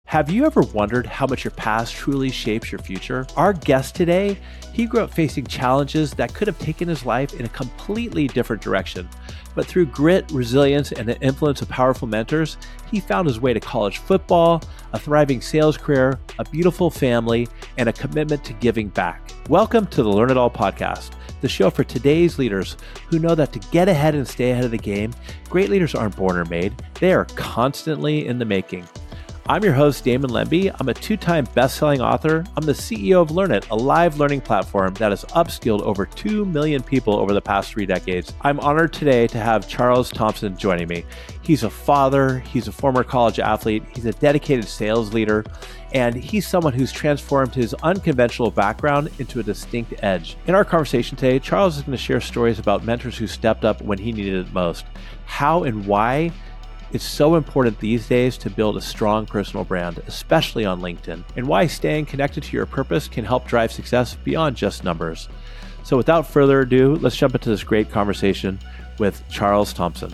Have you ever wondered how much your past truly shapes your future? Our guest today, he grew up facing challenges that could have taken his life in a completely different direction. But through grit, resilience, and the influence of powerful mentors, he found his way to college football, a thriving sales career, a beautiful family, and a commitment to giving back. Welcome to the Learn It All podcast, the show for today's leaders who know that to get ahead and stay ahead of the game, great leaders aren't born or made, they are constantly in the making. I'm your host, Damon Lemby. I'm a two-time best-selling author. I'm the CEO of Learn It, a live learning platform that has upskilled over 2 million people over the past 3 decades. I'm honored today to have Charles Thompson joining me. He's a father, he's a former college athlete, he's a dedicated sales leader, and he's someone who's transformed his unconventional background into a distinct edge. In our conversation today, Charles is going to share stories about mentors who stepped up when he needed it most, how and why it's so important these days to build a strong personal brand, especially on LinkedIn, and why staying connected to your purpose can help drive success beyond just numbers. So without further ado, let's jump into this great conversation with Charles Thompson.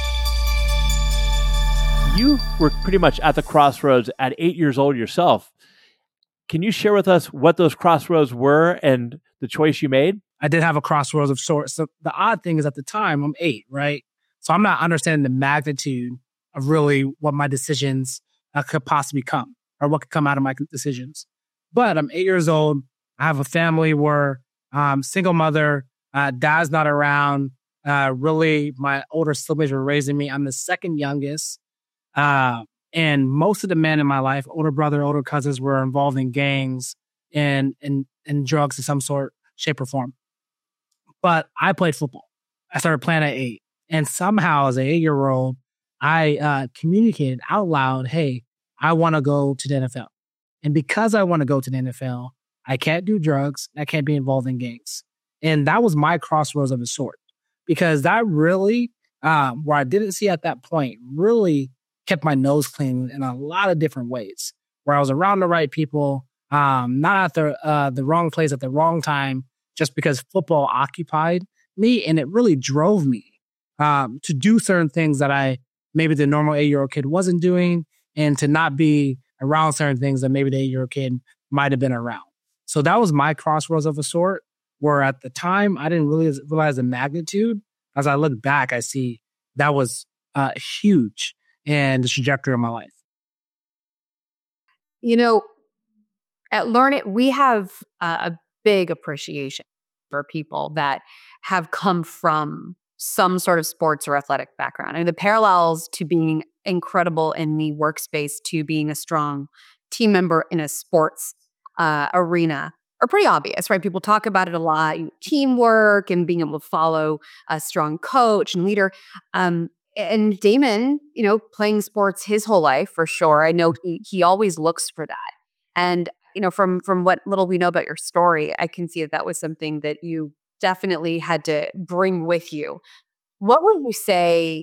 You were pretty much at the crossroads at 8 years old yourself. Can you share with us what those crossroads were and the choice you made? I did have a crossroads of sorts. So the odd thing is at the time, I'm 8, right? So I'm not understanding the magnitude of really what my decisions could possibly come or what could come out of my decisions. But I'm 8 years old. I have a family where single mother, dad's not around. Really, my older siblings were raising me. I'm the second youngest. And most of the men in my life, older brother, older cousins, were involved in gangs and drugs of some sort, shape, or form. But I played football. I started playing at 8. And somehow, as an 8-year-old, I communicated out loud, hey, I want to go to the NFL. And because I want to go to the NFL, I can't do drugs. I can't be involved in gangs. And that was my crossroads of a sort. Because that really, where I didn't see at that point, really kept my nose clean in a lot of different ways. Where I was around the right people, not at the wrong place at the wrong time, just because football occupied me. And it really drove me to do certain things that maybe the normal 8-year-old kid wasn't doing, and to not be around certain things that maybe the 8-year-old kid might have been around. So that was my crossroads of a sort, where at the time, I didn't really realize the magnitude. As I look back, I see that was huge in the trajectory of my life. You know, at Learn It, we have a big appreciation for people that have come from some sort of sports or athletic background. I mean, the parallels to being incredible in the workspace to being a strong team member in a sports arena are pretty obvious, right? People talk about it a lot, teamwork and being able to follow a strong coach and leader. And Damon, playing sports his whole life, for sure. I know he always looks for that. And, from what little we know about your story, I can see that was something that you definitely had to bring with you. What would you say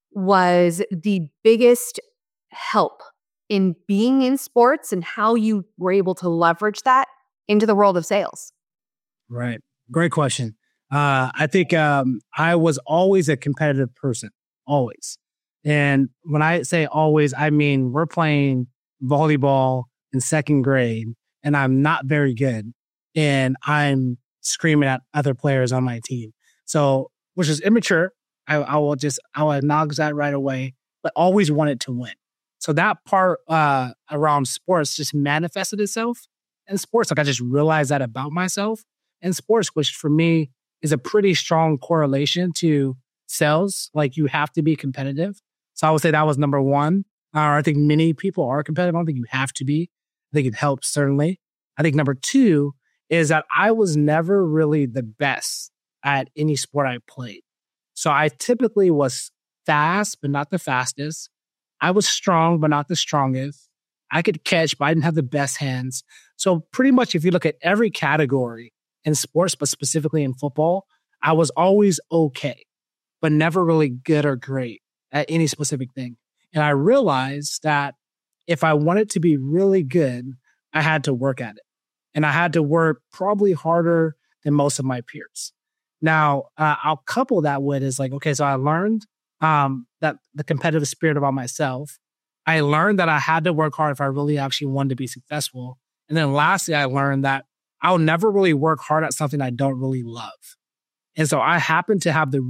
was the biggest help in being in sports and how you were able to leverage that into the world of sales? Right. Great question. I think I was always a competitive person, always. And when I say always, I mean, we're playing volleyball in second grade and I'm not very good. And I'm screaming at other players on my team. So, which is immature. I will acknowledge that right away, but always wanted to win. So that part around sports just manifested itself in sports. Like I just realized that about myself in sports, which for me is a pretty strong correlation to sales. Like you have to be competitive. So I would say that was number one. I think many people are competitive. I don't think you have to be. I think it helps, certainly. I think number two is that I was never really the best at any sport I played. So I typically was fast, but not the fastest. I was strong, but not the strongest. I could catch, but I didn't have the best hands. So pretty much if you look at every category in sports, but specifically in football, I was always okay, but never really good or great at any specific thing. And I realized that if I wanted to be really good, I had to work at it. And I had to work probably harder than most of my peers. Now, I'll couple that with is like, okay, so I learned that the competitive spirit about myself. I learned that I had to work hard if I really actually wanted to be successful. And then lastly, I learned that I'll never really work hard at something I don't really love. And so I happen to have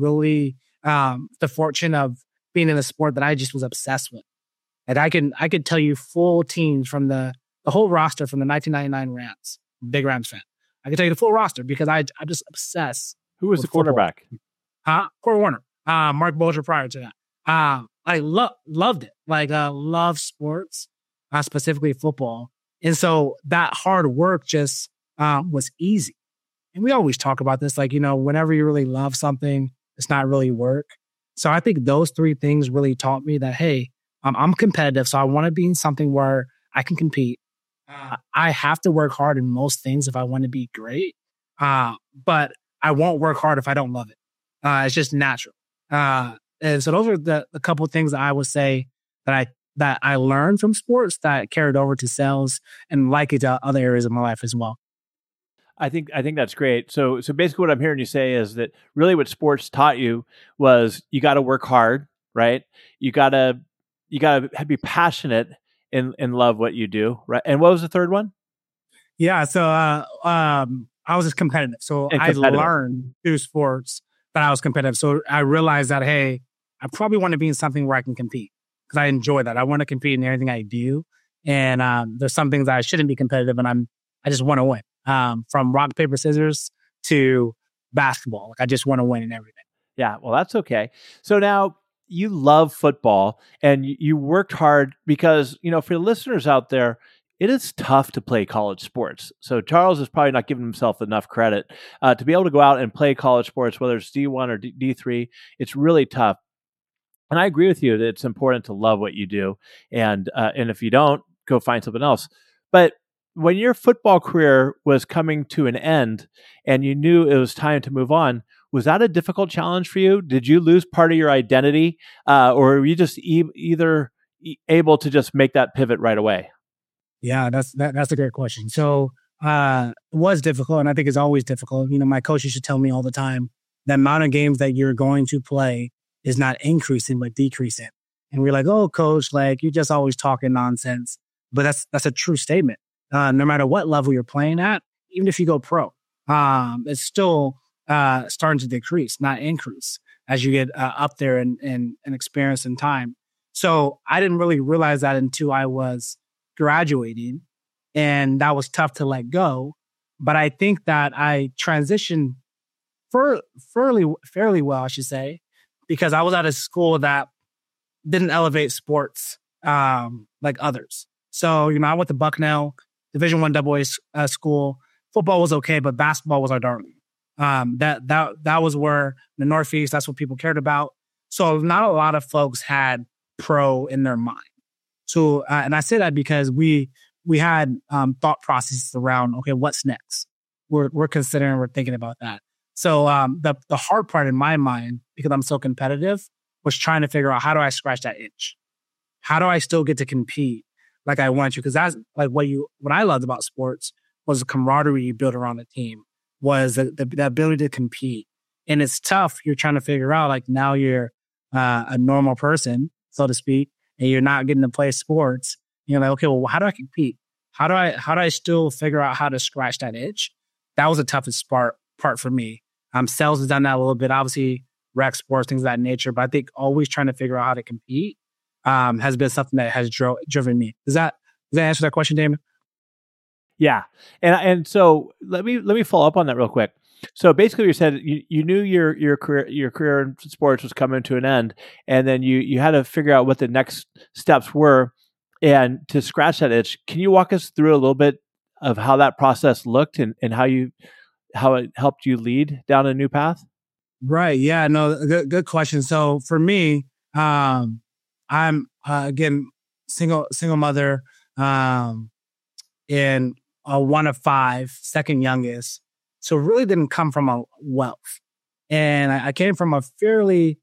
the fortune of being in a sport that I just was obsessed with. And I could tell you full teams from the whole roster from the 1999 Rams, big Rams fan. I can tell you the full roster because I'm just obsessed. Who was the quarterback? Corey Warner, Mark Bulger prior to that. I loved it. Love sports, specifically football. And so that hard work just was easy. And we always talk about this, whenever you really love something, it's not really work. So I think those three things really taught me that, hey, I'm competitive. So I want to be in something where I can compete. I have to work hard in most things if I want to be great. But I won't work hard if I don't love it. It's just natural. And so those are the couple of things that I would say that I learned from sports that carried over to sales and likely to other areas of my life as well. I think that's great. So basically what I'm hearing you say is that really what sports taught you was you got to work hard, right? You got to be passionate and love what you do, right? And what was the third one? Yeah, so I was just competitive. So I learned through sports that I was competitive. So I realized that, hey, I probably want to be in something where I can compete because I enjoy that. I want to compete in everything I do. And there's some things that I shouldn't be competitive and I just want to win. From rock, paper, scissors to basketball. I just want to win in everything. Yeah, well, that's okay. So now you love football and you worked hard because, for the listeners out there, it is tough to play college sports. So Charles is probably not giving himself enough credit to be able to go out and play college sports, whether it's D1 or D3. It's really tough. And I agree with you that it's important to love what you do. And if you don't, go find something else. But when your football career was coming to an end and you knew it was time to move on, was that a difficult challenge for you? Did you lose part of your identity or were you just either able to just make that pivot right away? Yeah, that's a great question. So it was difficult, and I think it's always difficult. My coach used to tell me all the time, the amount of games that you're going to play is not increasing, but decreasing. And we're like, oh, coach, you're just always talking nonsense. But that's a true statement. No matter what level you're playing at, even if you go pro, it's still starting to decrease, not increase, as you get up there and experience in time. So I didn't really realize that until I was graduating, and that was tough to let go. But I think that I transitioned fairly well, I should say, because I was at a school that didn't elevate sports like others. So, I went to Bucknell, Division I AA school. Football was okay, but basketball was our darling. That was where the Northeast, that's what people cared about. So not a lot of folks had pro in their mind. So, and I say that because we had thought processes around, okay, what's next? We're thinking about that. So the hard part in my mind, because I'm so competitive, was trying to figure out, how do I scratch that itch? How do I still get to compete like I want to? Because that's like what I loved about sports was the camaraderie you built around the team, was the ability to compete. And it's tough. You're trying to figure out, now you're a normal person, so to speak, and you're not getting to play sports. You're like, okay, well, how do I compete? How do I still figure out how to scratch that itch? That was the toughest part for me. Sales has done that a little bit, obviously, rec sports, things of that nature. But I think always trying to figure out how to compete has been something that has driven me. Does that answer that question, Damon? Yeah, and so let me follow up on that real quick. So basically, you said you knew your career in sports was coming to an end, and then you had to figure out what the next steps were, and to scratch that itch. Can you walk us through a little bit of how that process looked and how it helped you lead down a new path? Right. Yeah. No. Good question. So for me, I'm again single mother, and one of five, second youngest. So really didn't come from a wealth. And I came from a fairly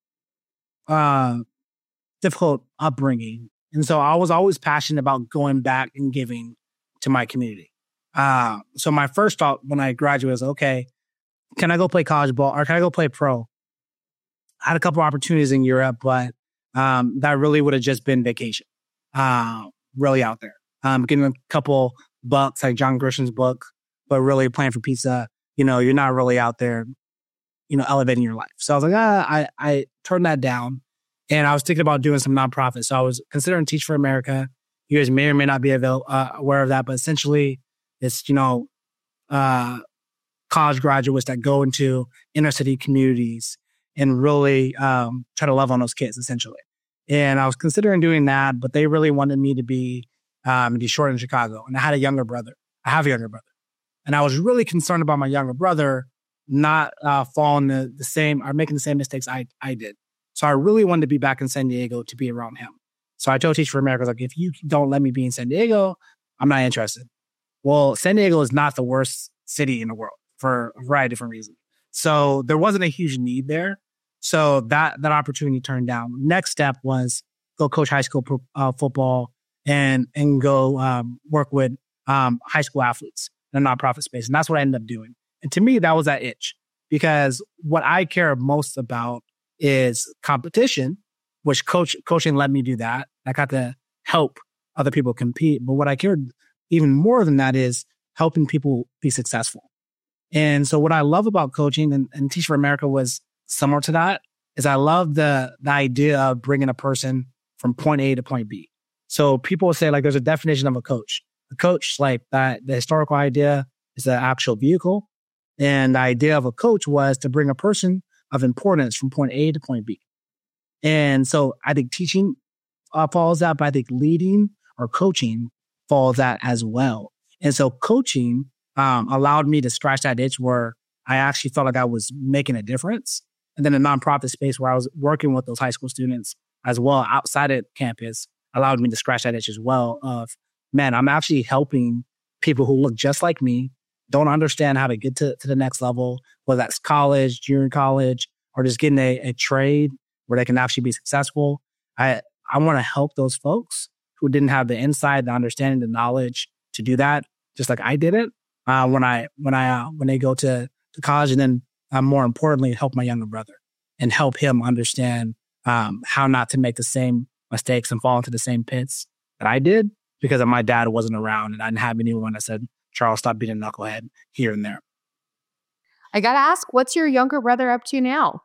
difficult upbringing. And so I was always passionate about going back and giving to my community. So my first thought when I graduated was, okay, can I go play college ball or can I go play pro? I had a couple opportunities in Europe, but that really would have just been vacation. really out there. Getting a couple bucks, like John Grisham's book, but really playing for pizza. You're not really out there, elevating your life. So I was like, I turned that down. And I was thinking about doing some nonprofits. So I was considering Teach for America. You guys may or may not be aware of that, but essentially it's, college graduates that go into inner city communities and really try to love on those kids, essentially. And I was considering doing that, but they really wanted me to be in Detroit and Chicago. And I had a younger brother. I have a younger brother. And I was really concerned about my younger brother not falling the same or making the same mistakes I did. So I really wanted to be back in San Diego to be around him. So I told Teach for America, like, if you don't let me be in San Diego, I'm not interested. Well, San Diego is not the worst city in the world for a variety of different reasons. So there wasn't a huge need there. So that opportunity turned down. Next step was go coach high school football and go work with high school athletes in a nonprofit space. And that's what I ended up doing. And to me, that was that itch, because what I care most about is competition, which coaching let me do that. I got to help other people compete. But what I cared even more than that is helping people be successful. And so what I love about coaching and Teach for America was similar to that, is I love the idea of bringing a person from point A to point B. So people will say, like, there's a definition of a coach. A coach, like that, the historical idea is the actual vehicle. And the idea of a coach was to bring a person of importance from point A to point B. And so I think teaching follows that, but I think leading or coaching follows that as well. And so coaching allowed me to scratch that itch where I actually felt like I was making a difference. And then a nonprofit space where I was working with those high school students as well outside of campus allowed me to scratch that itch as well of, man, I'm actually helping people who look just like me, don't understand how to get to the next level, whether that's college, junior college, or just getting a trade where they can actually be successful. I want to help those folks who didn't have the insight, the understanding, the knowledge to do that, just like I did it when they go to college, and then more importantly, help my younger brother and help him understand how not to make the same mistakes and fall into the same pits that I did, because my dad wasn't around and I didn't have anyone that said, Charles, stop being a knucklehead here and there. I got to ask, what's your younger brother up to now?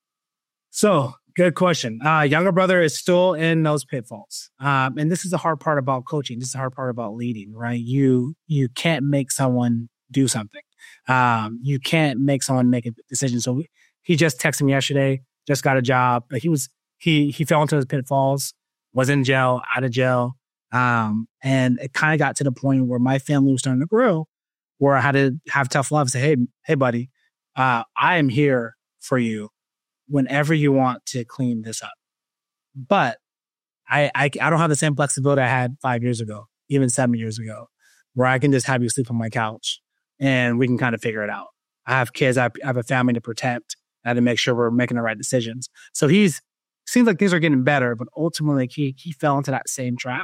So, good question. Younger brother is still in those pitfalls. And this is the hard part about coaching. This is the hard part about leading, right? You can't make someone do something. You can't make someone make a decision. So he just texted me yesterday, just got a job. But he fell into his pitfalls, was in jail, out of jail. And it kind of got to the point where my family was starting to grow, where I had to have tough love and say, hey, buddy, I am here for you whenever you want to clean this up. But I don't have the same flexibility I had 5 years ago, even 7 years ago, where I can just have you sleep on my couch and we can kind of figure it out. I have kids, I have a family to protect. I had to make sure we're making the right decisions. So seems like things are getting better, but ultimately he fell into that same trap.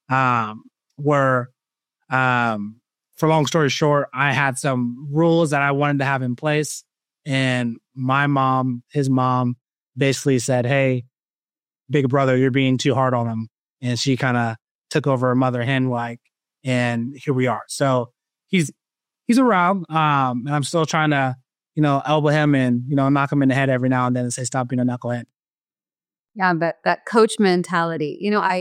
Where, for long story short, I had some rules that I wanted to have in place, and his mom basically said, "Hey, big brother, you're being too hard on him," and she kind of took over mother hen like, and here we are. So he's around, and I'm still trying to, elbow him and, knock him in the head every now and then and say, "Stop being a knucklehead." Yeah, but that coach mentality,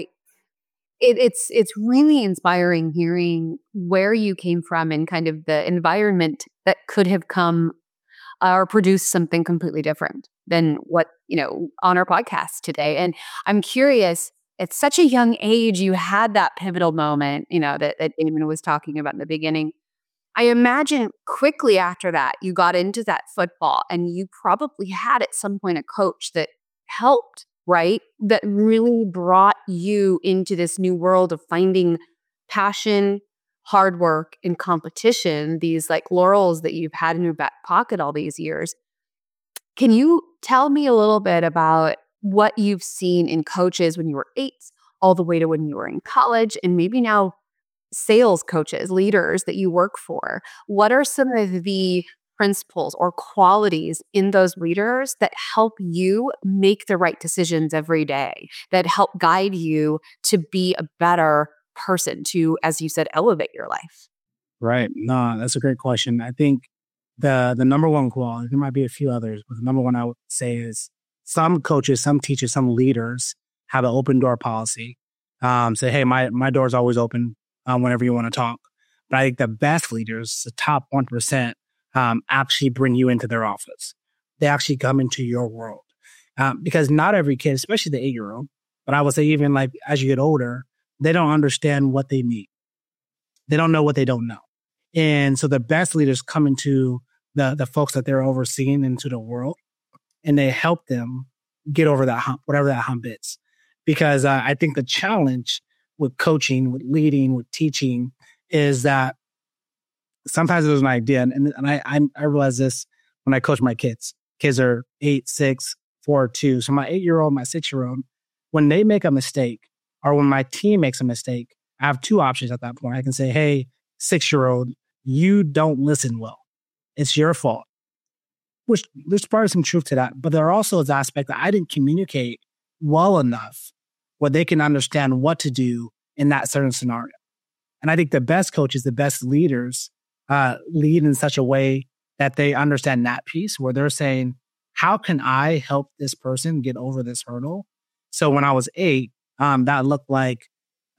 It's really inspiring hearing where you came from and kind of the environment that could have come or produced something completely different than what, on our podcast today. And I'm curious, at such a young age, you had that pivotal moment, that Damon was talking about in the beginning. I imagine quickly after that, you got into that football and you probably had at some point a coach that helped, right? That really brought you into this new world of finding passion, hard work, and competition, these like laurels that you've had in your back pocket all these years. Can you tell me a little bit about what you've seen in coaches when you were 8, all the way to when you were in college, and maybe now sales coaches, leaders that you work for? What are some of the principles or qualities in those leaders that help you make the right decisions every day, that help guide you to be a better person, to, as you said, elevate your life? Right. No, that's a great question. I think the number one quality, there might be a few others, but the number one I would say is some coaches, some teachers, some leaders have an open door policy. Say, hey, my door's always open whenever you want to talk. But I think the best leaders, the top 1%, actually bring you into their office. They actually come into your world. Because not every kid, especially the 8-year-old, but I would say even like as you get older, they don't understand what they need. They don't know what they don't know. And so the best leaders come into the folks that they're overseeing into the world, and they help them get over that hump, whatever that hump is. Because I think the challenge with coaching, with leading, with teaching is that sometimes there's an idea, and I realize this when I coach my kids. Kids are 8, 6, 4, 2. So my 8-year-old, my 6-year-old, when they make a mistake, or when my team makes a mistake, I have two options at that point. I can say, hey, 6-year-old, you don't listen well. It's your fault. Which there's probably some truth to that. But there also is the aspect that I didn't communicate well enough where they can understand what to do in that certain scenario. And I think the best coaches, the best leaders, lead in such a way that they understand that piece where they're saying, how can I help this person get over this hurdle? So when I was 8, that looked like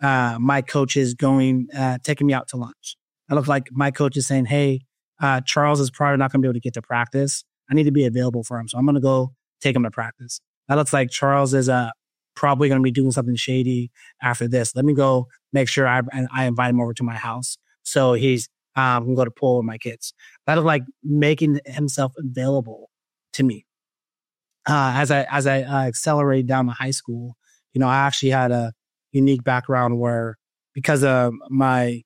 my coaches taking me out to lunch. That looked like my coaches saying, hey, Charles is probably not going to be able to get to practice. I need to be available for him. So I'm going to go take him to practice. That looks like Charles is probably going to be doing something shady after this. Let me go make sure I invite him over to my house. So he's going to go to pool with my kids. That looked like making himself available to me. As I accelerated down to high school, I actually had a unique background where because of my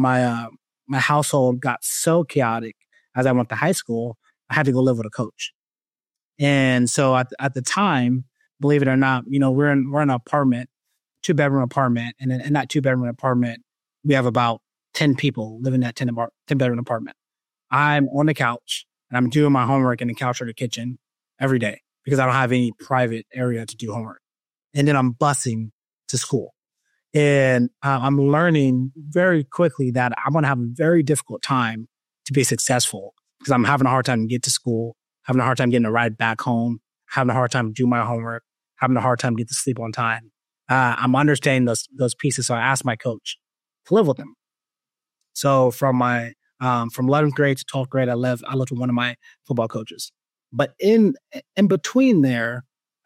household got so chaotic as I went to high school, I had to go live with a coach. And so at the time, believe it or not, we're in an apartment, 2-bedroom apartment. And in that 2-bedroom apartment, we have about 10 people living in that 10-bedroom apartment. I'm on the couch and I'm doing my homework in the couch or the kitchen every day because I don't have any private area to do homework. And then I'm busing to school. And I'm learning very quickly that I'm going to have a very difficult time to be successful because I'm having a hard time to get to school, having a hard time getting a ride back home, having a hard time to do my homework, having a hard time to get to sleep on time. I'm understanding those pieces. So I asked my coach to live with them. So from 11th grade to 12th grade, I lived with one of my football coaches. But in between there,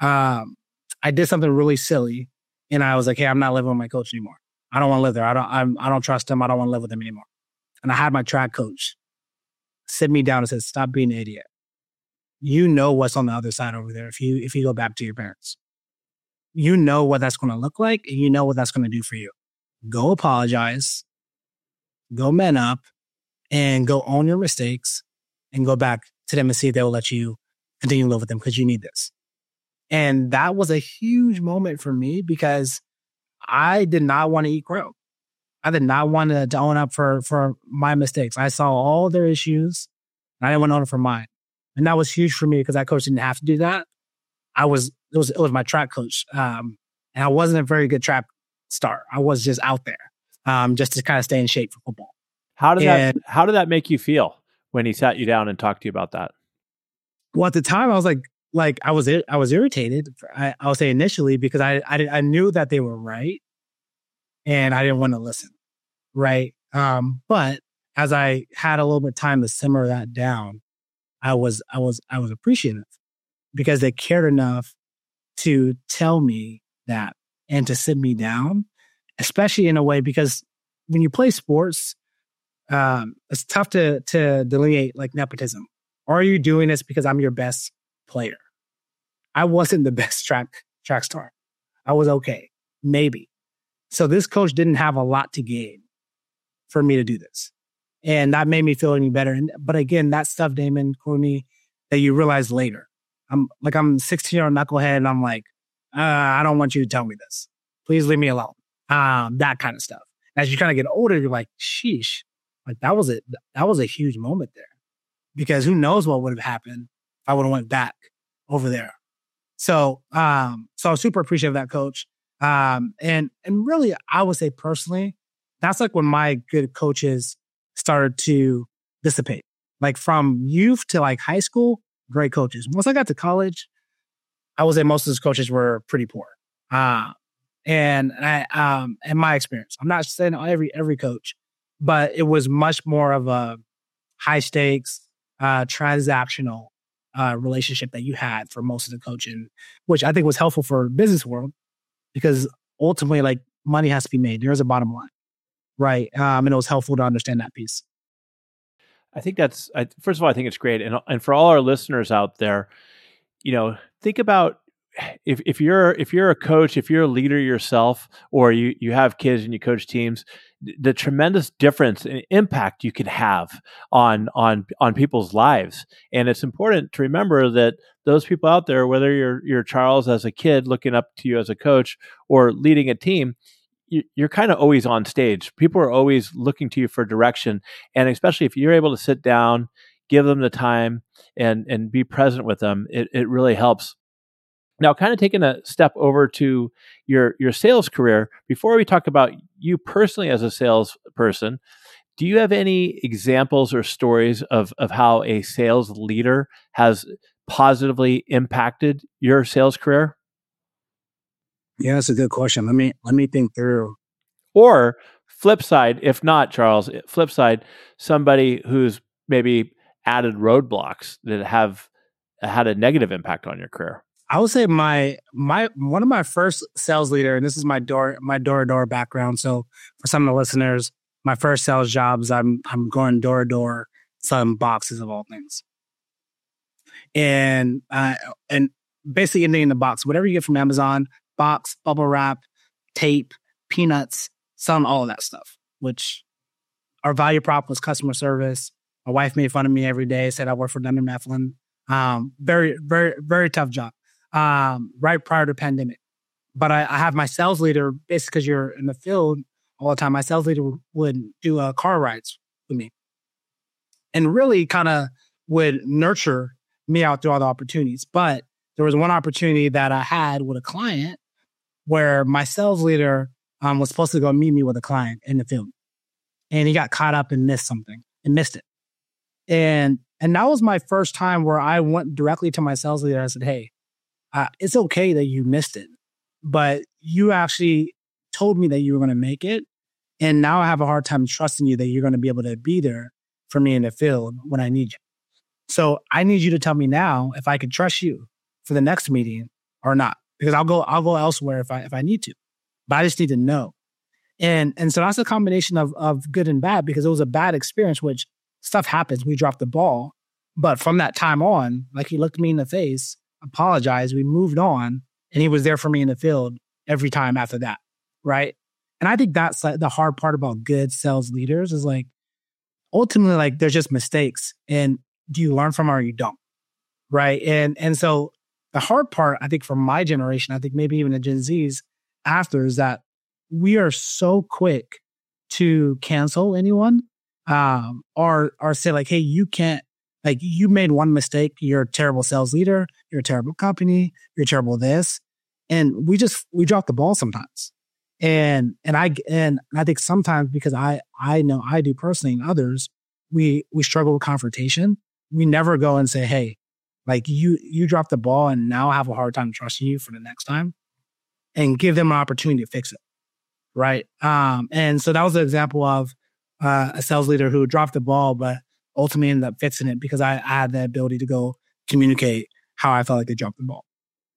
I did something really silly. And I was like, hey, I'm not living with my coach anymore. I don't want to live there. I don't trust him. I don't want to live with him anymore. And I had my track coach sit me down and said, stop being an idiot. You know what's on the other side over there if you go back to your parents. You know what that's going to look like, and you know what that's going to do for you. Go apologize, go man up, and go own your mistakes, and go back to them and see if they will let you continue to live with them because you need this. And that was a huge moment for me because I did not want to eat crow. I did not want to own up for my mistakes. I saw all their issues, and I didn't want to own it for mine. And that was huge for me because that coach didn't have to do that. It was my track coach. And I wasn't a very good track star. I was just out there, just to kind of stay in shape for football. How did that make you feel when he sat you down and talked to you about that? Well, at the time I was like I was irritated. I would say initially because I knew that they were right and I didn't want to listen. Right. But as I had a little bit of time to simmer that down, I was appreciative because they cared enough to tell me that and to sit me down, especially in a way, because when you play sports, it's tough to delineate like nepotism. Are you doing this because I'm your best player? I wasn't the best track star. I was okay, maybe. So this coach didn't have a lot to gain for me to do this. And that made me feel any better. But again, that stuff, Damon, Courtney, that you realize later. I'm 16-year-old knucklehead and I'm like, I don't want you to tell me this. Please leave me alone. That kind of stuff. As you kind of get older, you're like, sheesh. Like that was a huge moment there. because who knows what would have happened if I would have went back over there. So, so I'm super appreciative of that, coach. And really, I would say personally, that's like when my good coaches started to dissipate. Like from youth to like high school, great coaches. Once I got to college, I would say most of those coaches were pretty poor. And in my experience, I'm not saying every coach, but it was much more of a high stakes, transactional relationship that you had for most of the coaching, which I think was helpful for business world because ultimately, like money has to be made. There's a bottom line, right? And it was helpful to understand that piece. I think first of all, I think it's great. And for all our listeners out there, think about if you're a coach, if you're a leader yourself, or you have kids and you coach teams, the tremendous difference and impact you can have on people's lives. And it's important to remember that those people out there, whether you're Charles as a kid looking up to you as a coach or leading a team, you're kind of always on stage. People are always looking to you for direction. And especially if you're able to sit down, give them the time and be present with them, it really helps. Now, kind of taking a step over to your sales career, before we talk about you personally as a salesperson, do you have any examples or stories of how a sales leader has positively impacted your sales career? Yeah, that's a good question. Let me think through. Or flip side, if not, Charles, flip side, somebody who's maybe added roadblocks that have had a negative impact on your career. I would say my one of my first sales leader, and this is my door to door background. So for some of the listeners, my first sales jobs, I'm going door to door selling boxes of all things, and basically anything in the box, whatever you get from Amazon, box, bubble wrap, tape, peanuts, selling all of that stuff. Which our value prop was customer service. My wife made fun of me every day, said I work for Dunder Mifflin. Very, very, very tough job. Right prior to pandemic. But I have my sales leader, basically because you're in the field all the time, my sales leader would do car rides with me and really kind of would nurture me out through all the opportunities. But there was one opportunity that I had with a client where my sales leader was supposed to go meet me with a client in the field. And he got caught up and missed something and missed it. And that was my first time where I went directly to my sales leader. I said, hey, it's okay that you missed it, but you actually told me that you were going to make it. And now I have a hard time trusting you that you're going to be able to be there for me in the field when I need you. So I need you to tell me now if I can trust you for the next meeting or not, because I'll go elsewhere if I need to, but I just need to know. And so that's a combination of good and bad, because it was a bad experience, which stuff happens. We dropped the ball. But from that time on, like, he looked me in the face, apologized, we moved on, and he was there for me in the field every time after that, right? And I think that's like the hard part about good sales leaders is like, ultimately, like, there's just mistakes, and do you learn from them or you don't, right? And so the hard part, I think, for my generation, I think maybe even the Gen Zs after, is that we are so quick to cancel anyone, or say like, hey, you can't. Like, you made one mistake, you're a terrible sales leader, you're a terrible company, you're terrible this. And we drop the ball sometimes. And I think sometimes, because I know I do personally and others, we struggle with confrontation. We never go and say, hey, like, you dropped the ball and now I have a hard time trusting you for the next time, and give them an opportunity to fix it. Right. And so that was an example of a sales leader who dropped the ball, but ultimately ended up fixing it because I had the ability to go communicate how I felt like they dropped the ball.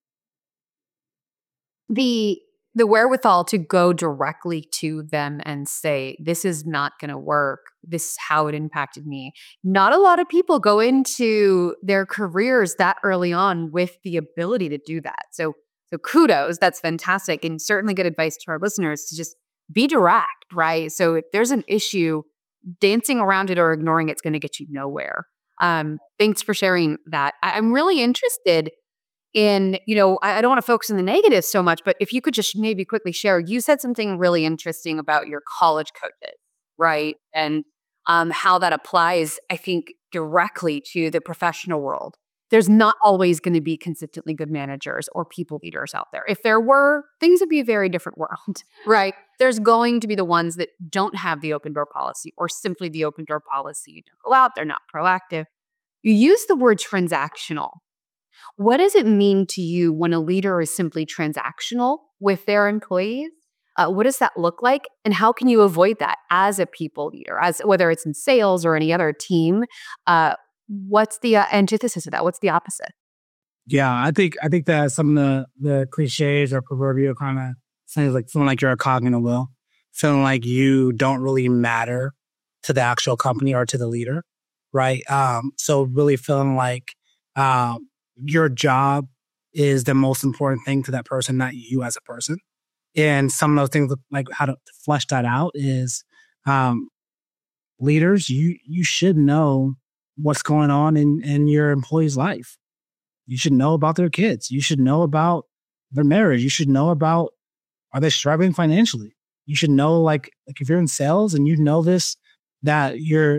The wherewithal to go directly to them and say, this is not going to work. This is how it impacted me. Not a lot of people go into their careers that early on with the ability to do that. So kudos, that's fantastic. And certainly good advice to our listeners to just be direct, right? So if there's an issue, dancing around it or ignoring it's going to get you nowhere. Thanks for sharing that. I'm really interested in, I don't want to focus on the negative so much, but if you could just maybe quickly share, you said something really interesting about your college coaches, right? And how that applies, I think, directly to the professional world. There's not always going to be consistently good managers or people leaders out there. If there were, things would be a very different world, right? There's going to be the ones that don't have the open door policy, or simply the open door policy. You don't go out, they're not proactive. You use the word transactional. What does it mean to you when a leader is simply transactional with their employees? What does that look like? And how can you avoid that as a people leader, as whether it's in sales or any other team? What's the antithesis of that? What's the opposite? Yeah, I think that some of the cliches or proverbial kind of things, like feeling like you're a cog in a wheel, feeling like you don't really matter to the actual company or to the leader, right? So really feeling like your job is the most important thing to that person, not you as a person. And some of those things, like how to flesh that out, is leaders, you should know what's going on in your employee's life. You should know about their kids. You should know about their marriage. You should know about, are they struggling financially? You should know, like if you're in sales and you know this, that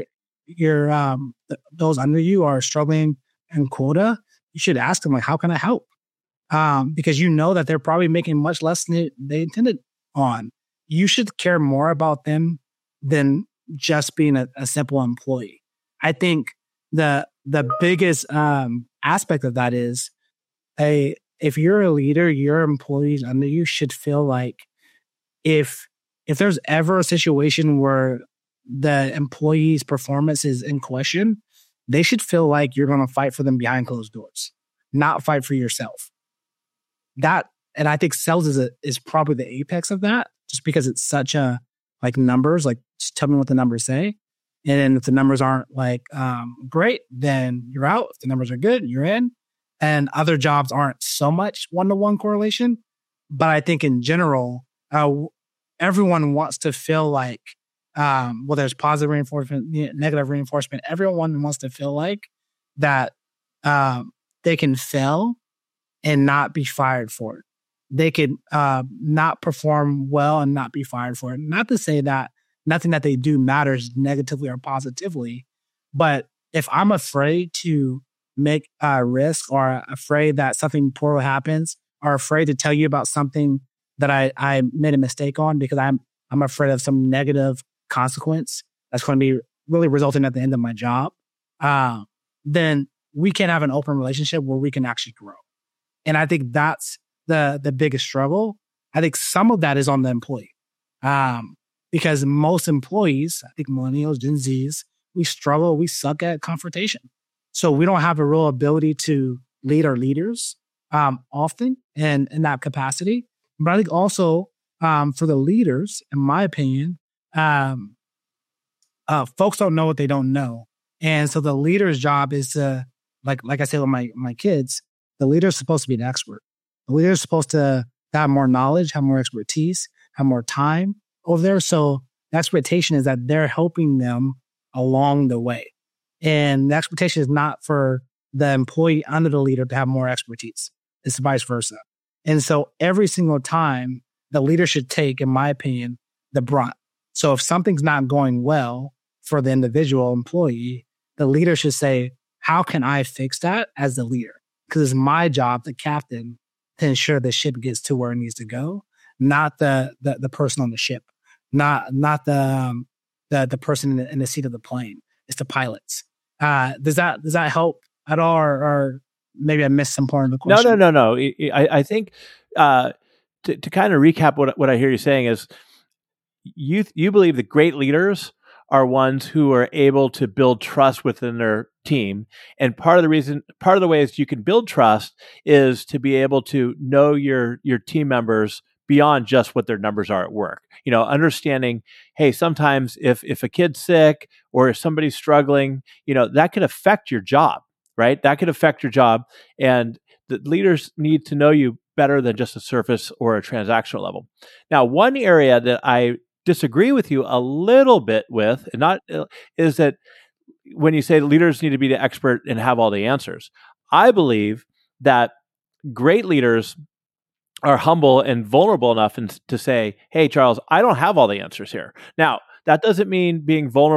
those under you are struggling in quota, you should ask them, like, how can I help? Because you know that they're probably making much less than they intended on. You should care more about them than just being a simple employee. I think the biggest aspect of that is, if you're a leader, your employees under you should feel like if there's ever a situation where the employee's performance is in question, they should feel like you're going to fight for them behind closed doors, not fight for yourself. That, and I think sales is probably the apex of that, just because it's such a, like, numbers, like, just tell me what the numbers say. And then if the numbers aren't great, then you're out. If the numbers are good, you're in. And other jobs aren't so much one-to-one correlation. But I think in general, everyone wants to feel like, there's positive reinforcement, negative reinforcement. Everyone wants to feel like that they can fail and not be fired for it. They could not perform well and not be fired for it. Not to say that nothing that they do matters negatively or positively, but if I'm afraid to make a risk, or afraid that something poor happens, or afraid to tell you about something that I made a mistake on because I'm afraid of some negative consequence that's going to be really resulting at the end of my job, then we can have an open relationship where we can actually grow. And I think that's the biggest struggle. I think some of that is on the employee. Because most employees, I think millennials, Gen Zs, we struggle, we suck at confrontation. So we don't have a real ability to lead our leaders often in that capacity. But I think also for the leaders, in my opinion, folks don't know what they don't know. And so the leader's job is to, like I say with my kids, the leader is supposed to be an expert. The leader is supposed to have more knowledge, have more expertise, have more time over there. So the expectation is that they're helping them along the way. And the expectation is not for the employee under the leader to have more expertise. It's vice versa. And so every single time, the leader should take, in my opinion, the brunt. So if something's not going well for the individual employee, the leader should say, how can I fix that as the leader? Because it's my job, the captain, to ensure the ship gets to where it needs to go, not the person on the ship, not the person in the seat of the plane. It's the pilots. Does that help at all, or maybe I missed some part of the question? No. I think to kind of recap what I hear you saying is you believe that great leaders are ones who are able to build trust within their team. And part of the ways you can build trust is to be able to know your team members beyond just what their numbers are at work. Understanding, hey, sometimes if a kid's sick or if somebody's struggling, that could affect your job, right? That could affect your job. And the leaders need to know you better than just a surface or a transactional level. Now, one area that I disagree with you a little bit with, is that when you say leaders need to be the expert and have all the answers. I believe that great leaders are humble and vulnerable enough to say, hey, Charles, I don't have all the answers here. Now, that doesn't mean being vulnerable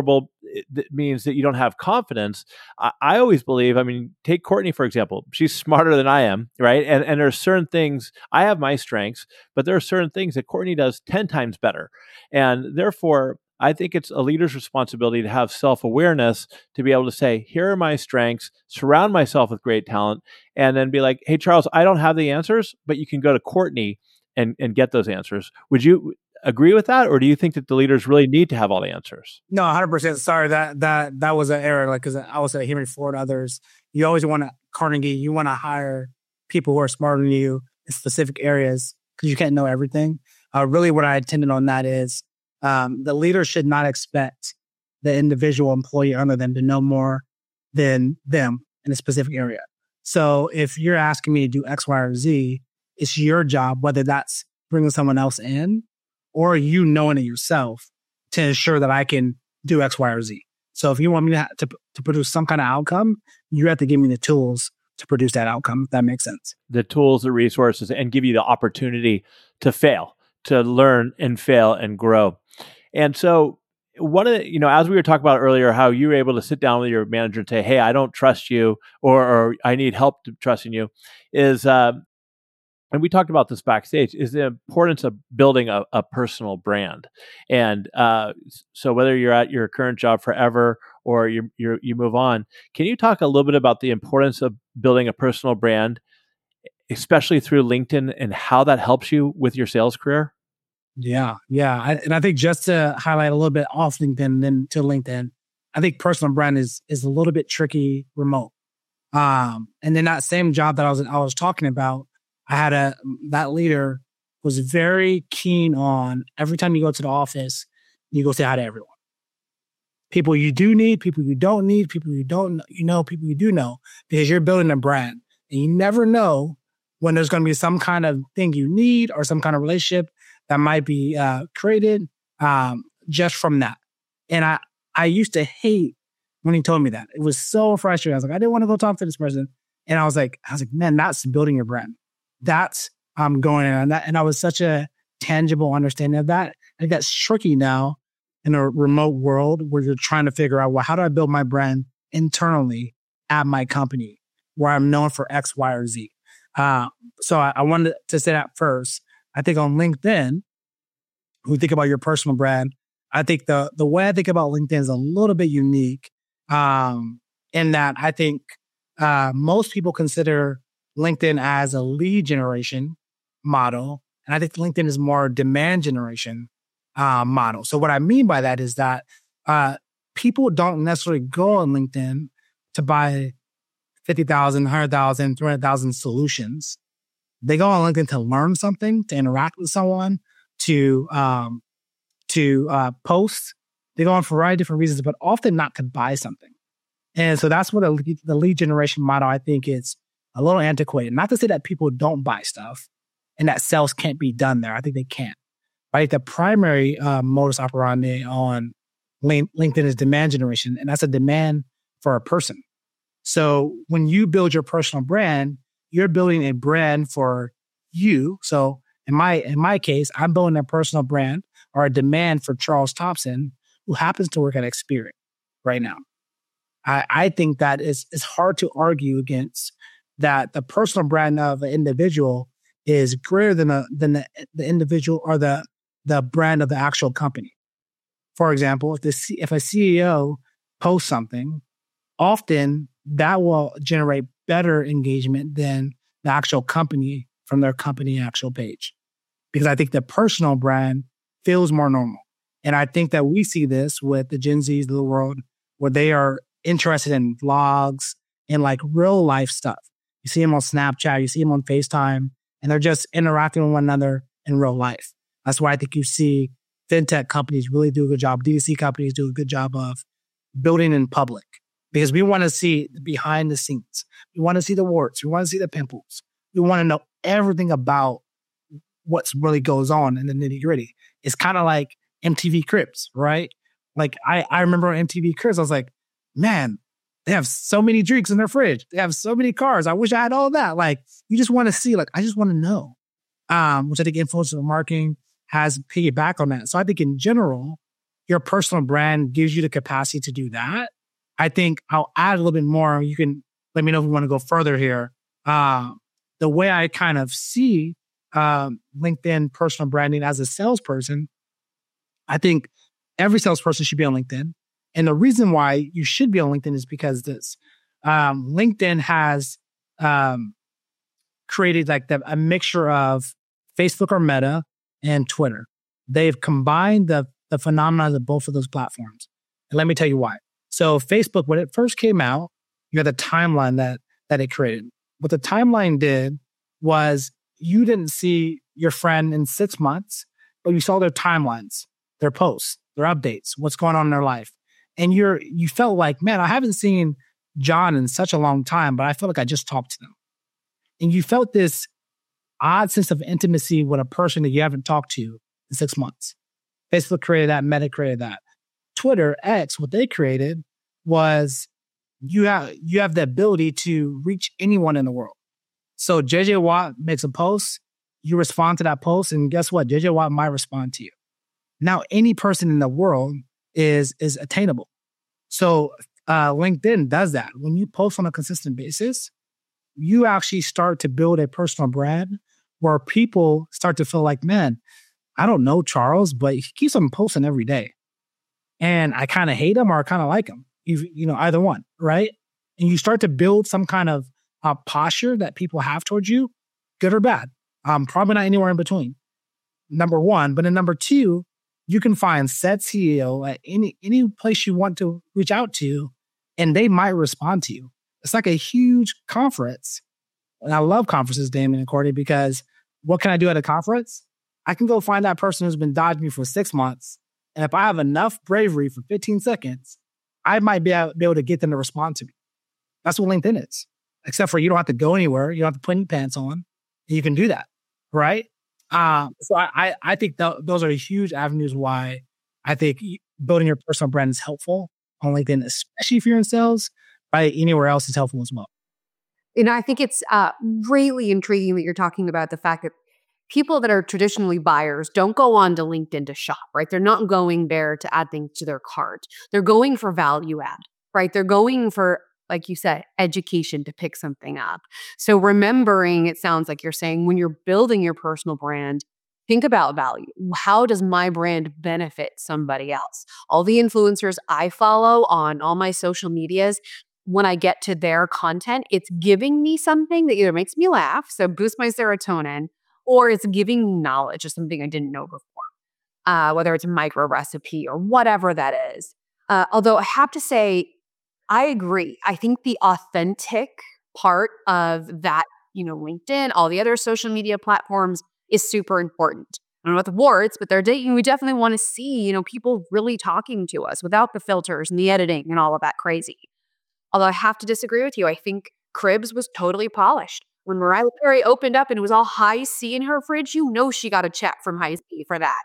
that means that you don't have confidence. I always believe, I mean, take Courtney, for example. She's smarter than I am, right? And there are certain things, I have my strengths, but there are certain things that Courtney does 10 times better. And therefore, I think it's a leader's responsibility to have self-awareness, to be able to say, here are my strengths, surround myself with great talent, and then be like, hey, Charles, I don't have the answers, but you can go to Courtney and get those answers. Would you agree with that? Or do you think that the leaders really need to have all the answers? No, 100%. Sorry, that was an error. Like, because I was at Henry Ford, others, you always want to, Carnegie, you want to hire people who are smarter than you in specific areas because you can't know everything. Really what I intended on that is the leader should not expect the individual employee under them to know more than them in a specific area. So if you're asking me to do X, Y, or Z, it's your job, whether that's bringing someone else in or you knowing it yourself, to ensure that I can do X, Y, or Z. So if you want me to produce some kind of outcome, you have to give me the tools to produce that outcome, if that makes sense. The tools, the resources, and give you the opportunity to fail, to learn and fail and grow. And so one of the, as we were talking about earlier, how you were able to sit down with your manager and say, hey, I don't trust you, or I need help trusting you, is, and we talked about this backstage, is the importance of building a personal brand. And so whether you're at your current job forever or you move on, can you talk a little bit about the importance of building a personal brand, especially through LinkedIn, and how that helps you with your sales career? Yeah. And I think just to highlight a little bit off LinkedIn and then to LinkedIn, I think personal brand is a little bit tricky remote. And then that same job that I was talking about, I had that leader was very keen on every time you go to the office, you go say hi to everyone. People you do need, people you don't need, people you don't know, people you do know, because you're building a brand and you never know when there's going to be some kind of thing you need or some kind of relationship that might be created just from that. And I used to hate when he told me that. It was so frustrating. I was like, I didn't want to go talk to this person. And I was like, man, that's building your brand. That's going on that. And I was such a tangible understanding of that. I think that's tricky now in a remote world where you're trying to figure out, well, how do I build my brand internally at my company where I'm known for X, Y, or Z? So I wanted to say that first. I think on LinkedIn, when we think about your personal brand, I think the way I think about LinkedIn is a little bit unique in that I think most people consider LinkedIn as a lead generation model. And I think LinkedIn is more a demand generation model. So what I mean by that is that people don't necessarily go on LinkedIn to buy 50,000, 100,000, 300,000 solutions. They go on LinkedIn to learn something, to interact with someone, to post. They go on for a variety of different reasons, but often not to buy something. And so that's what the lead generation model, I think, is a little antiquated. Not to say that people don't buy stuff and that sales can't be done there. I think they can. Right? The primary modus operandi on LinkedIn is demand generation, and that's a demand for a person. So when you build your personal brand, you're building a brand for you. So in my case, I'm building a personal brand or a demand for Charles Thompson, who happens to work at Experian right now. I think that it's hard to argue against that. The personal brand of an individual is greater than the individual or the brand of the actual company. For example, if a CEO posts something, often that will generate better engagement than the actual company from their company actual page. Because I think the personal brand feels more normal. And I think that we see this with the Gen Zs of the world, where they are interested in vlogs and like real life stuff. You see them on Snapchat, you see them on FaceTime, and they're just interacting with one another in real life. That's why I think you see fintech companies really do a good job. D2C companies do a good job of building in public, because we want to see behind the scenes. We want to see the warts. We want to see the pimples. We want to know everything about what's really goes on in the nitty gritty. It's kind of like MTV Cribs, right? Like I remember on MTV Cribs, I was like, man, they have so many drinks in their fridge. They have so many cars. I wish I had all of that. Like, you just want to see, like, I just want to know, which I think influencer marketing has piggyback on that. So I think in general, your personal brand gives you the capacity to do that. I think I'll add a little bit more. You can let me know if you want to go further here. The way I kind of see LinkedIn personal branding as a salesperson, I think every salesperson should be on LinkedIn. And the reason why you should be on LinkedIn is because LinkedIn has created like a mixture of Facebook or Meta and Twitter. They've combined the phenomena of both of those platforms. And let me tell you why. So Facebook, when it first came out, you had the timeline that it created. What the timeline did was you didn't see your friend in 6 months, but you saw their timelines, their posts, their updates, what's going on in their life. And you felt like, man, I haven't seen John in such a long time, but I feel like I just talked to them. And you felt this odd sense of intimacy with a person that you haven't talked to in 6 months. Facebook created that, Meta created that. Twitter, X, what they created was you have the ability to reach anyone in the world. So JJ Watt makes a post, you respond to that post, and guess what? JJ Watt might respond to you. Now, any person in the world is attainable. So LinkedIn does that. When you post on a consistent basis, you actually start to build a personal brand where people start to feel like, man, I don't know Charles, but he keeps on posting every day. And I kind of hate him or I kind of like him. You know, either one, right? And you start to build some kind of posture that people have towards you, good or bad. Probably not anywhere in between. Number one. But then number two, you can find said CEO at any place you want to reach out to, and they might respond to you. It's like a huge conference. And I love conferences, Damon and Courtney, because what can I do at a conference? I can go find that person who's been dodging me for 6 months. And if I have enough bravery for 15 seconds, I might be able to get them to respond to me. That's what LinkedIn is. Except for you don't have to go anywhere. You don't have to put any pants on. You can do that, right? So I think those are huge avenues why I think building your personal brand is helpful on LinkedIn, especially if you're in sales. Right? Anywhere else is helpful as well. And I think it's really intriguing that you're talking about the fact that people that are traditionally buyers don't go on to LinkedIn to shop, right? They're not going there to add things to their cart. They're going for value add, right? They're going for, like you said, education to pick something up. So remembering, it sounds like you're saying, when you're building your personal brand, think about value. How does my brand benefit somebody else? All the influencers I follow on all my social medias, when I get to their content, it's giving me something that either makes me laugh, so boost my serotonin, or it's giving me knowledge of something I didn't know before, whether it's a micro recipe or whatever that is. Although I have to say, I agree. I think the authentic part of that, LinkedIn, all the other social media platforms is super important. I don't know about the warts, but we definitely want to see, people really talking to us without the filters and the editing and all of that crazy. Although I have to disagree with you. I think Cribs was totally polished. When Mariah Carey opened up and it was all Hi-C in her fridge, she got a check from Hi-C for that.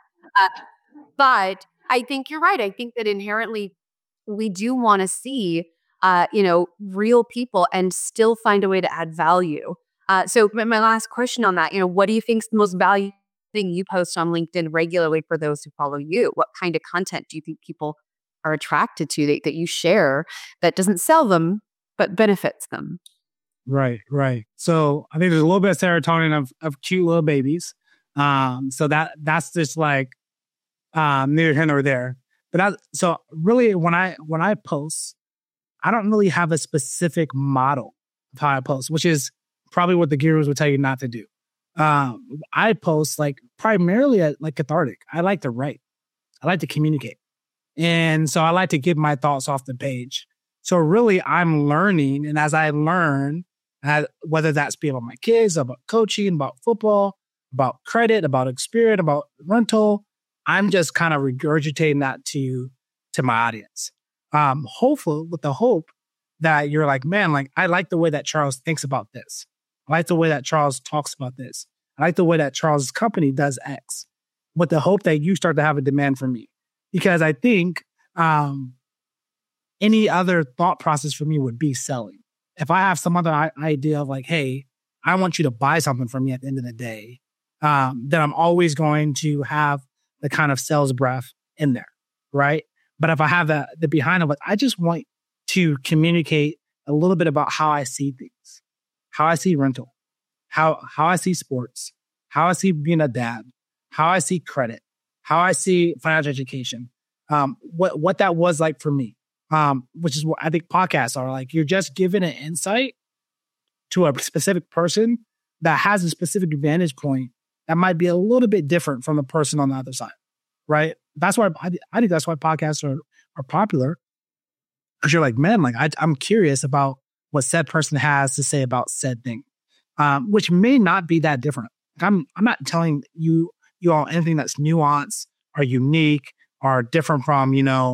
But I think you're right. I think that inherently we do want to see, real people and still find a way to add value. So my last question on that, what do you think is the most valuable thing you post on LinkedIn regularly for those who follow you? What kind of content do you think people are attracted to that you share that doesn't sell them, but benefits them? Right. So I think there's a little bit of serotonin of cute little babies. So that's just like neither here nor there. But so really when I post, I don't really have a specific model of how I post, which is probably what the gurus would tell you not to do. I post like primarily like cathartic. I like to write. I like to communicate. And so I like to get my thoughts off the page. So really I'm learning. And as I learn, whether that's be about my kids, about coaching, about football, about credit, about experience, about rental, I'm just kind of regurgitating that to my audience. Hopeful with the hope that you're like, man, like I like the way that Charles thinks about this. I like the way that Charles talks about this. I like the way that Charles' company does X, with the hope that you start to have a demand for me. Because I think any other thought process for me would be selling. If I have some other idea of like, hey, I want you to buy something from me at the end of the day, then I'm always going to have the kind of sales breath in there, right? But if I have the behind of it, I just want to communicate a little bit about how I see things, how I see rental, how I see sports, how I see being a dad, how I see credit, how I see financial education, what that was like for me, which is what I think podcasts are like. You're just giving an insight to a specific person that has a specific vantage point that might be a little bit different from the person on the other side, right? That's why I think that's why podcasts are popular. Because you're like, man, like I'm curious about what said person has to say about said thing, which may not be that different. I'm not telling you all anything that's nuanced or unique or different from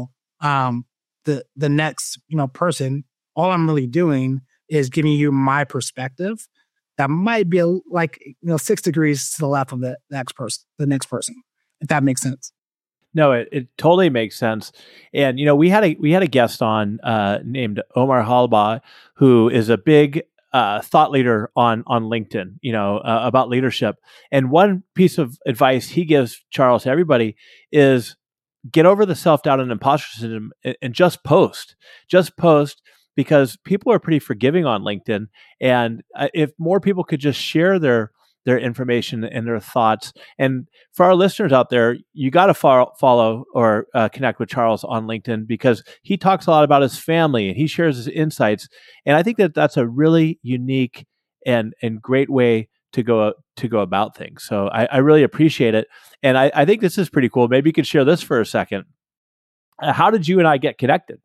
the next person. All I'm really doing is giving you my perspective that might be 6 degrees to the left of the next person, if that makes sense. No, it totally makes sense. And, we had a guest on named Omar Halba, who is a big thought leader on LinkedIn, about leadership. And one piece of advice he gives, Charles, to everybody is get over the self-doubt and imposter syndrome and just post. Just post, because people are pretty forgiving on LinkedIn. And if more people could just share their information and their thoughts. And for our listeners out there, you got to follow or connect with Charles on LinkedIn, because he talks a lot about his family and he shares his insights. And I think that that's a really unique and great way to go about things. So I really appreciate it. And I think this is pretty cool. Maybe you could share this for a second. How did you and I get connected?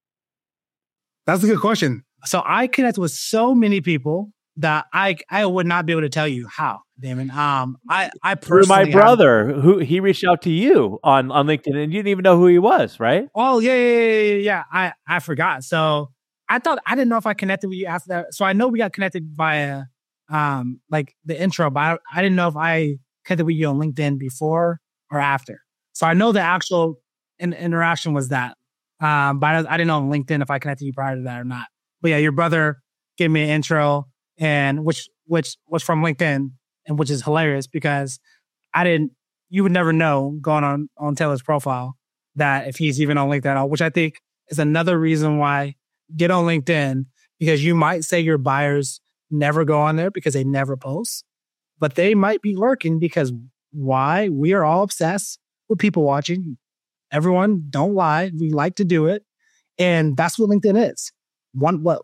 That's a good question. So I connect with so many people that I would not be able to tell you how, Damon. I personally, through my brother, who he reached out to you on LinkedIn, and you didn't even know who he was, right? Oh yeah. I forgot. So I didn't know if I connected with you after that. So I know we got connected via the intro, but I didn't know if I connected with you on LinkedIn before or after. So I know the actual interaction was that, but I didn't know on LinkedIn if I connected you prior to that or not. But yeah, your brother gave me an intro. And which was from LinkedIn, and which is hilarious because you would never know going on Taylor's profile that if he's even on LinkedIn at all, which I think is another reason why get on LinkedIn, because you might say your buyers never go on there because they never post, but they might be lurking because why? We are all obsessed with people watching. Everyone, don't lie. We like to do it. And that's what LinkedIn is. 1%,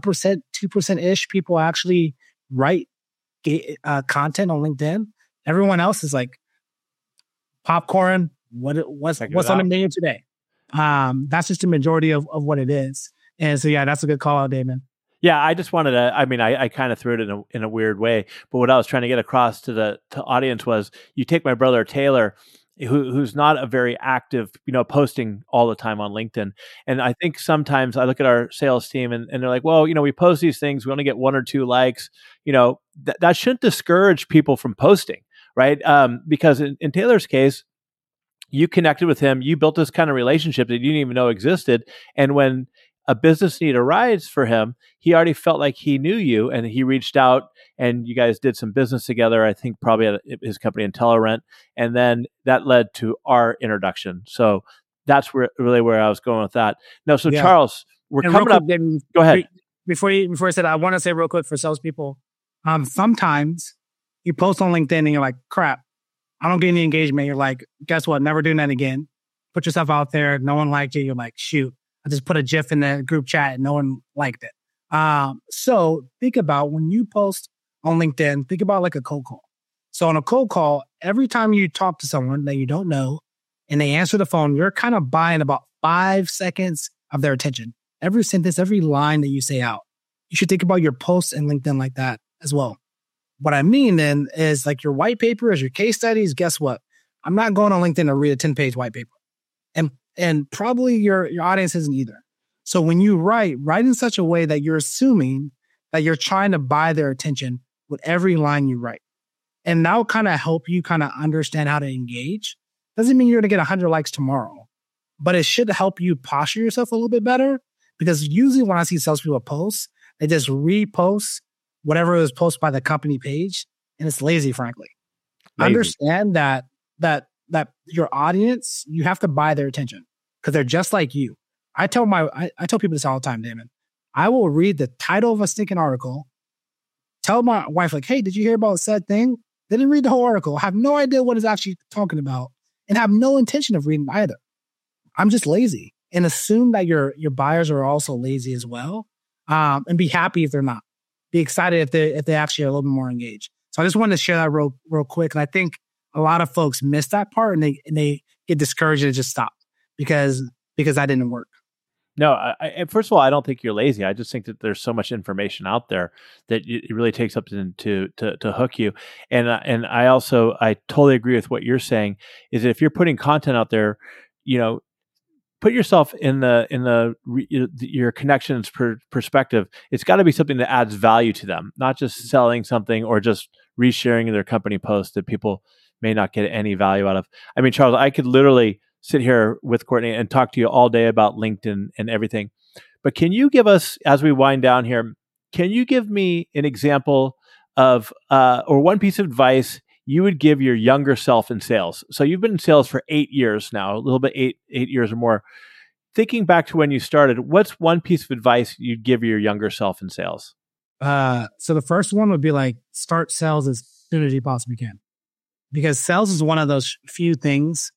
2% ish people actually write content on LinkedIn. Everyone else is like popcorn. What's on the menu today? That's just the majority of what it is. And so yeah, that's a good call out, Damon. Yeah, I just wanted to. I mean, I kind of threw it in a weird way, but what I was trying to get across to the audience was, you take my brother Taylor, who's not a very active, posting all the time on LinkedIn. And I think sometimes I look at our sales team and they're like, well, we post these things, we only get 1 or 2 likes. That shouldn't discourage people from posting, right? Because in Taylor's case, you connected with him, you built this kind of relationship that you didn't even know existed. And when a business need arises for him, he already felt like he knew you, and he reached out and you guys did some business together, I think probably at his company IntelliRent. And then that led to our introduction. So that's really where I was going with that. No, so yeah. Charles, we're coming up. Go ahead. Before I said, I want to say real quick for salespeople, sometimes you post on LinkedIn and you're like, crap, I don't get any engagement. You're like, guess what? Never doing that again. Put yourself out there. No one liked you. You're like, shoot, I just put a GIF in the group chat and no one liked it. So think about when you post on LinkedIn, think about like a cold call. So on a cold call, every time you talk to someone that you don't know and they answer the phone, you're kind of buying about 5 seconds of their attention. Every sentence, every line that you say out. You should think about your posts in LinkedIn like that as well. What I mean then is like your white paper is your case studies. Guess what? I'm not going on LinkedIn to read a 10-page white paper. And probably your audience isn't either. So when you write in such a way that you're assuming that you're trying to buy their attention with every line you write. And that will kind of help you kind of understand how to engage. Doesn't mean you're going to get 100 likes tomorrow, but it should help you posture yourself a little bit better. Because usually when I see salespeople post, they just repost whatever was posted by the company page. And it's lazy, frankly. Lazy. Understand that your audience, you have to buy their attention. because they're just like you. I tell people this all the time, Damon. I will read the title of a stinking article, tell my wife, like, hey, did you hear about said thing? They didn't read the whole article, have no idea what it's actually talking about, and have no intention of reading either. I'm just lazy, and assume that your buyers are also lazy as well, and be happy if they're not. Be excited if they actually are a little bit more engaged. So I just wanted to share that real quick, and I think a lot of folks miss that part, and they get discouraged and just stop because that didn't work. No, first of all, I don't think you're lazy. I just think that there's so much information out there that it really takes something to hook you. And I totally agree with what you're saying. Is that if you're putting content out there, put yourself in your connections perspective. It's got to be something that adds value to them, not just selling something or just resharing their company post that people may not get any value out of. I mean, Charles, I could literally sit here with Courtney and talk to you all day about LinkedIn and everything. But can you give us, as we wind down here, can you give me an example of, or one piece of advice you would give your younger self in sales? So you've been in sales for 8 years now, a little bit, eight years or more. Thinking back to when you started, what's one piece of advice you'd give your younger self in sales? So the first one would be like, start sales as soon as you possibly can. Because sales is one of those few things.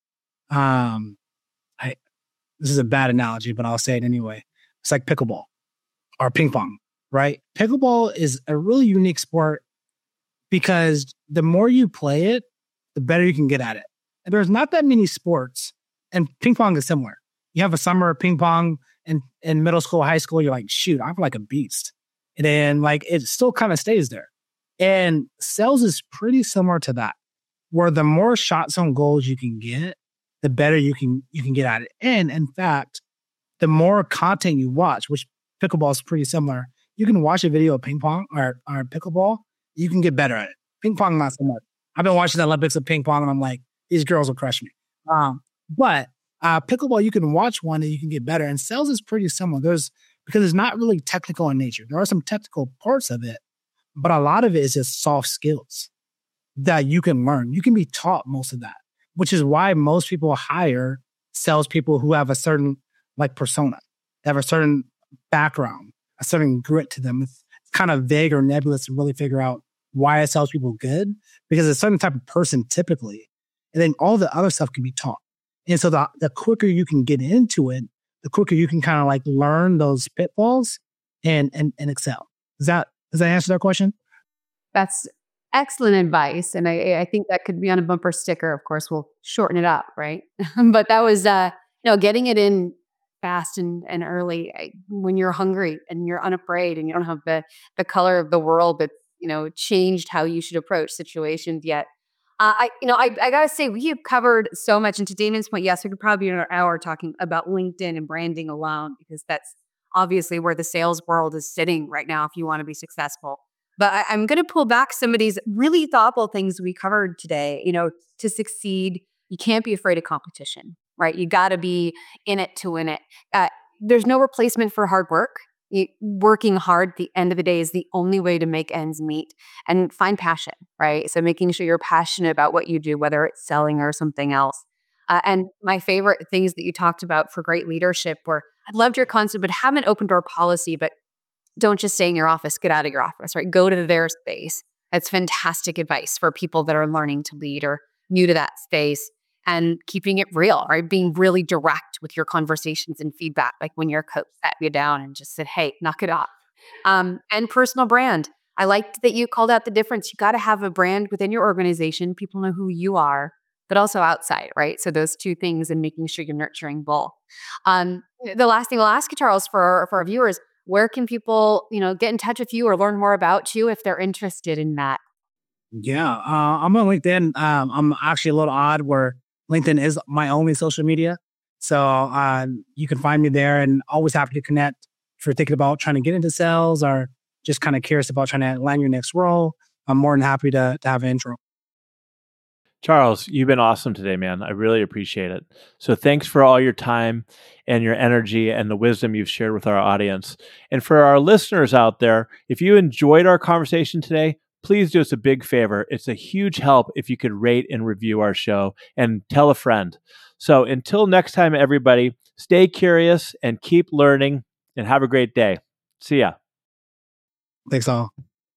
This is a bad analogy, but I'll say it anyway. It's like pickleball or ping pong, right? Pickleball is a really unique sport because the more you play it, the better you can get at it. And there's not that many sports, and ping pong is similar. You have a summer of ping pong in middle school, high school, you're like, shoot, I'm like a beast. And then like it still kind of stays there. And sales is pretty similar to that, where the more shots on goals you can get, the better you can get at it. And in fact, the more content you watch, which pickleball is pretty similar, you can watch a video of ping pong or pickleball, you can get better at it. Ping pong, not so much. I've been watching the Olympics of ping pong and I'm like, these girls will crush me. But pickleball, you can watch one and you can get better. And sales is pretty similar. Because it's not really technical in nature. There are some technical parts of it, but a lot of it is just soft skills that you can learn. You can be taught most of that, which is why most people hire salespeople who have a certain like persona, they have a certain background, a certain grit to them. It's kind of vague or nebulous to really figure out why a salespeople good, because it's a certain type of person typically. And then all the other stuff can be taught. And so the quicker you can get into it, the quicker you can kind of like learn those pitfalls and excel. Does that answer that question? That's excellent advice. And I think that could be on a bumper sticker. Of course, we'll shorten it up, right? But that was, getting it in fast and early when you're hungry and you're unafraid and you don't have the color of the world that, changed how you should approach situations yet. I gotta say, we have covered so much. And to Damon's point, yes, we could probably be an hour talking about LinkedIn and branding alone, because that's obviously where the sales world is sitting right now if you want to be successful. But I'm going to pull back some of these really thoughtful things we covered today. To succeed, you can't be afraid of competition, right? You got to be in it to win it. There's no replacement for hard work. Working hard at the end of the day is the only way to make ends meet, and find passion, right? So making sure you're passionate about what you do, whether it's selling or something else. And my favorite things that you talked about for great leadership were, I loved your concept, but have an open door policy, but don't just stay in your office, get out of your office, right? Go to their space. That's fantastic advice for people that are learning to lead or new to that space. And keeping it real, right? Being really direct with your conversations and feedback, like when your coach sat you down and just said, hey, knock it off. And personal brand. I liked that you called out the difference. You got to have a brand within your organization. People know who you are, but also outside, right? So those two things, and making sure you're nurturing both. The last thing I'll ask you, Charles, for our viewers, where can people, get in touch with you or learn more about you if they're interested in that? Yeah, I'm on LinkedIn. I'm actually a little odd where LinkedIn is my only social media. So you can find me there, and always happy to connect if you're thinking about trying to get into sales or just kind of curious about trying to land your next role. I'm more than happy to have an intro. Charles, you've been awesome today, man. I really appreciate it. So thanks for all your time and your energy and the wisdom you've shared with our audience. And for our listeners out there, if you enjoyed our conversation today, please do us a big favor. It's a huge help if you could rate and review our show and tell a friend. So until next time, everybody, Stay curious and keep learning, and have a great day. See ya. Thanks all.